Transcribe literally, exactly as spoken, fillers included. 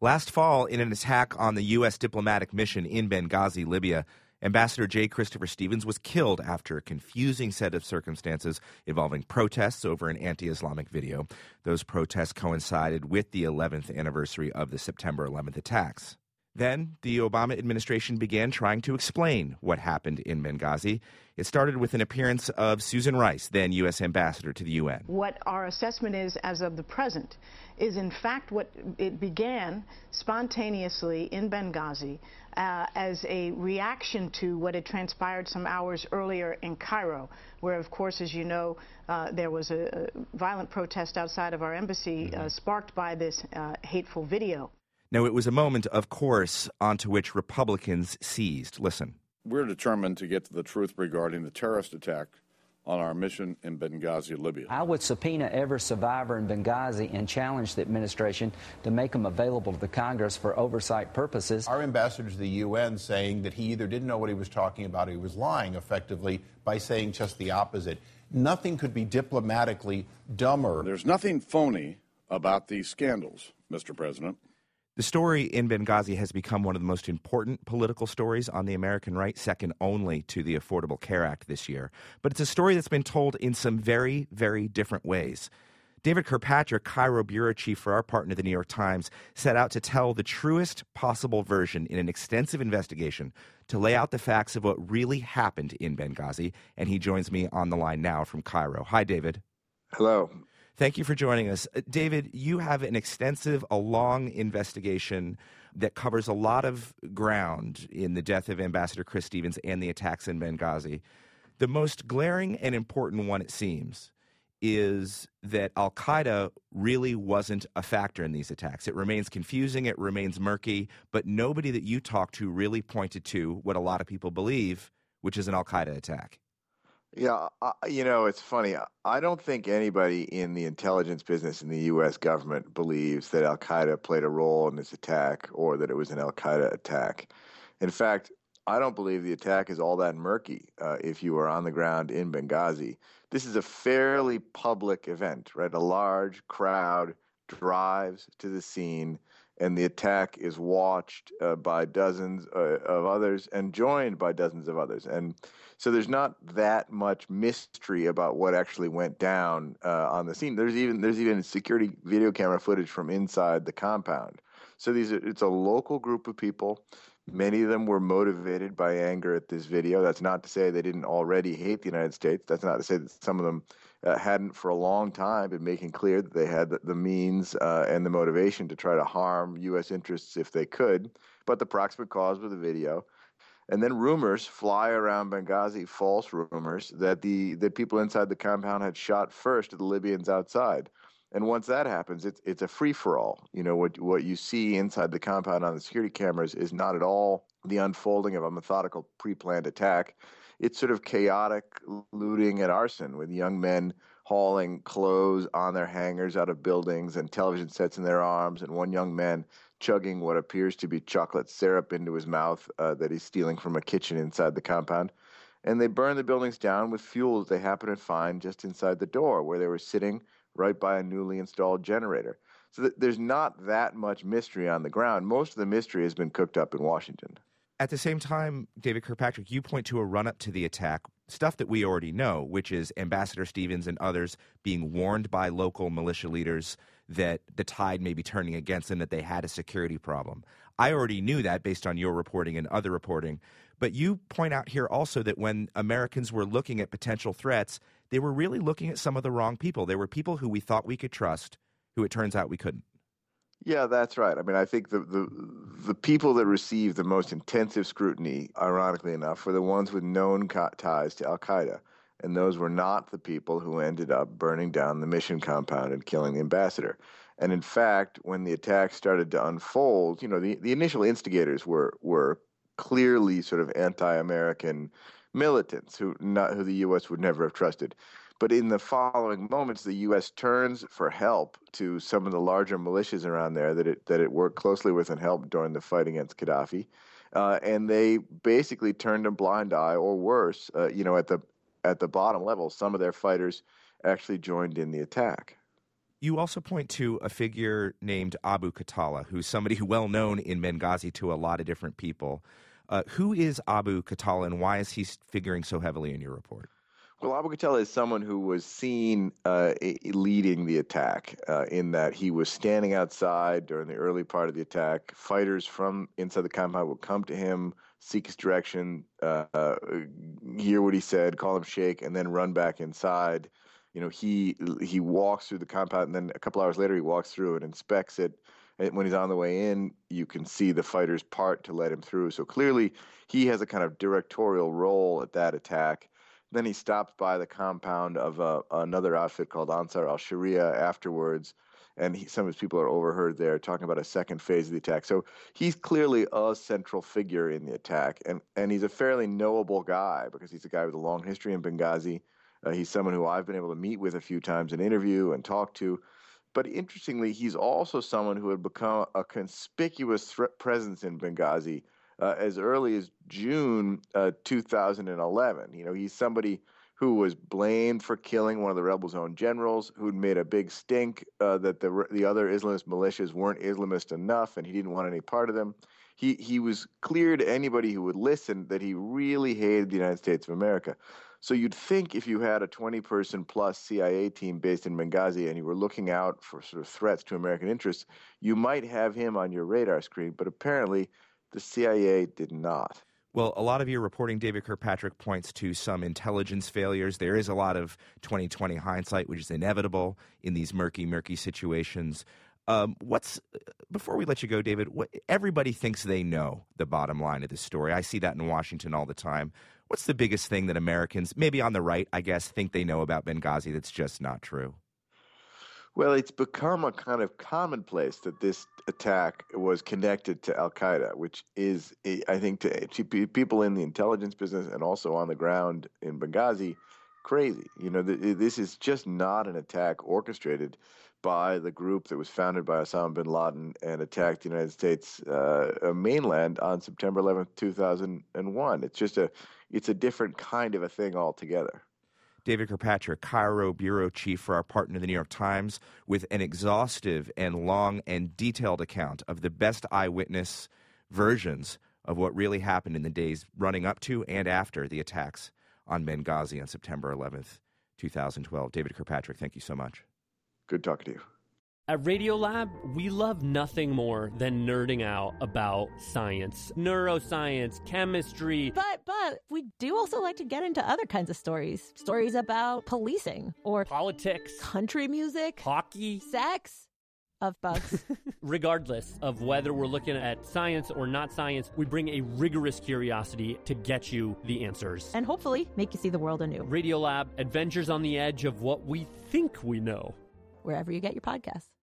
Last fall, in an attack on the U S diplomatic mission in Benghazi, Libya, Ambassador J. Christopher Stevens was killed after a confusing set of circumstances involving protests over an anti-Islamic video. Those protests coincided with the eleventh anniversary of the September eleventh attacks. Then, the Obama administration began trying to explain what happened in Benghazi. It started with an appearance of Susan Rice, then U S ambassador to the U N. What our assessment is as of the present is, in fact, what it began spontaneously in Benghazi uh, as a reaction to what had transpired some hours earlier in Cairo, where, of course, as you know, uh, there was a, a violent protest outside of our embassy uh, sparked by this uh, hateful video. Now, it was a moment, of course, onto which Republicans seized. Listen. We're determined to get to the truth regarding the terrorist attack on our mission in Benghazi, Libya. I would subpoena every survivor in Benghazi and challenge the administration to make them available to the Congress for oversight purposes. Our ambassador to the U N saying that he either didn't know what he was talking about or he was lying effectively by saying just the opposite. Nothing could be diplomatically dumber. There's nothing phony about these scandals, Mister President. The story in Benghazi has become one of the most important political stories on the American right, second only to the Affordable Care Act this year. But it's a story that's been told in some very, very different ways. David Kirkpatrick, Cairo bureau chief for our partner, the New York Times, set out to tell the truest possible version in an extensive investigation to lay out the facts of what really happened in Benghazi. And he joins me on the line now from Cairo. Hi, David. Hello. Thank you for joining us. Uh, David, you have an extensive, a long investigation that covers a lot of ground in the death of Ambassador Chris Stevens and the attacks in Benghazi. The most glaring and important one, it seems, is that al-Qaeda really wasn't a factor in these attacks. It remains confusing, it remains murky, but nobody that you talked to really pointed to what a lot of people believe, which is an al-Qaeda attack. Yeah, I, you know, it's funny. I don't think anybody in the intelligence business in the U S government believes that al-Qaeda played a role in this attack or that it was an al-Qaeda attack. In fact, I don't believe the attack is all that murky uh, if you were on the ground in Benghazi. This is a fairly public event, right? A large crowd drives to the scene, and the attack is watched uh, by dozens uh, of others and joined by dozens of others. And so there's not that much mystery about what actually went down uh, on the scene. There's even there's even security video camera footage from inside the compound. So these are, it's a local group of people. Many of them were motivated by anger at this video. That's not to say they didn't already hate the United States. That's not to say that some of them uh, hadn't for a long time been making clear that they had the, the means uh, and the motivation to try to harm U S interests if they could. But the proximate cause was the video. And then rumors fly around Benghazi, false rumors, that the that people inside the compound had shot first at the Libyans outside. And once that happens, it's it's a free-for-all. You know, what what you see inside the compound on the security cameras is not at all the unfolding of a methodical, pre-planned attack. It's sort of chaotic looting and arson with young men hauling clothes on their hangers out of buildings and television sets in their arms, and one young man chugging what appears to be chocolate syrup into his mouth uh, that he's stealing from a kitchen inside the compound. And they burn the buildings down with fuel that they happen to find just inside the door where they were sitting right by a newly installed generator. So th- there's not that much mystery on the ground. Most of the mystery has been cooked up in Washington. At the same time, David Kirkpatrick, you point to a run-up to the attack, stuff that we already know, which is Ambassador Stevens and others being warned by local militia leaders that the tide may be turning against them, that they had a security problem. I already knew that based on your reporting and other reporting. But you point out here also that when Americans were looking at potential threats, they were really looking at some of the wrong people. There were people who we thought we could trust, who it turns out we couldn't. Yeah, that's right. I mean, I think the, the the people that received the most intensive scrutiny, ironically enough, were the ones with known ties to al-Qaeda. And those were not the people who ended up burning down the mission compound and killing the ambassador. And in fact, when the attack started to unfold, you know, the, the initial instigators were were clearly sort of anti-American militants who not who the U S would never have trusted. But in the following moments, the U S turns for help to some of the larger militias around there that it that it worked closely with and helped during the fight against Gaddafi, uh, and they basically turned a blind eye, or worse, uh, you know, at the at the bottom level, some of their fighters actually joined in the attack. You also point to a figure named Abu Khatallah, who's somebody who well known in Benghazi to a lot of different people. Uh, who is Abu Khatallah, and why is he figuring so heavily in your report? Well, Abu Khatallah is someone who was seen uh, leading the attack uh, in that he was standing outside during the early part of the attack. Fighters from inside the compound would come to him, seek his direction, uh, uh, hear what he said, call him Sheikh, and then run back inside. You know, he he walks through the compound, and then a couple hours later he walks through and inspects it. And when he's on the way in, you can see the fighters part to let him through. So clearly he has a kind of directorial role at that attack. Then he stops by the compound of uh, another outfit called Ansar al-Sharia afterwards, and he, some of his people are overheard there talking about a second phase of the attack. So he's clearly a central figure in the attack, and, and he's a fairly knowable guy because he's a guy with a long history in Benghazi. Uh, he's someone who I've been able to meet with a few times and interview and talk to. But interestingly, he's also someone who had become a conspicuous threat presence in Benghazi uh, as early as June uh, two thousand eleven. You know, he's somebody who was blamed for killing one of the rebels' own generals, who'd made a big stink uh, that the the other Islamist militias weren't Islamist enough, and he didn't want any part of them. He he was clear to anybody who would listen that he really hated the United States of America. So you'd think if you had a twenty-person plus C I A team based in Benghazi and you were looking out for sort of threats to American interests, you might have him on your radar screen. But apparently the C I A did not. Well, a lot of your reporting, David Kirkpatrick, points to some intelligence failures. There is a lot of twenty twenty hindsight, which is inevitable in these murky, murky situations. Um, what's before we let you go, David, what, everybody thinks they know the bottom line of this story. I see that in Washington all the time. What's the biggest thing that Americans, maybe on the right, I guess, think they know about Benghazi that's just not true? Well, it's become a kind of commonplace that this attack was connected to al-Qaeda, which is, I think, to, to people in the intelligence business and also on the ground in Benghazi, crazy. You know, this is just not an attack orchestrated by the group that was founded by Osama bin Laden and attacked the United States uh, mainland on September eleventh, two thousand one. It's just a, it's a different kind of a thing altogether. David Kirkpatrick, Cairo bureau chief for our partner, the New York Times, with an exhaustive and long and detailed account of the best eyewitness versions of what really happened in the days running up to and after the attacks on Benghazi on September eleventh, two thousand twelve. David Kirkpatrick, thank you so much. Good talking to you. At Radiolab, we love nothing more than nerding out about science, neuroscience, chemistry. But, but, we do also like to get into other kinds of stories. Stories about policing or politics, country music, hockey, sex, of bugs. Regardless of whether we're looking at science or not science, we bring a rigorous curiosity to get you the answers. And hopefully make you see the world anew. Radiolab, adventures on the edge of what we think we know. Wherever you get your podcasts.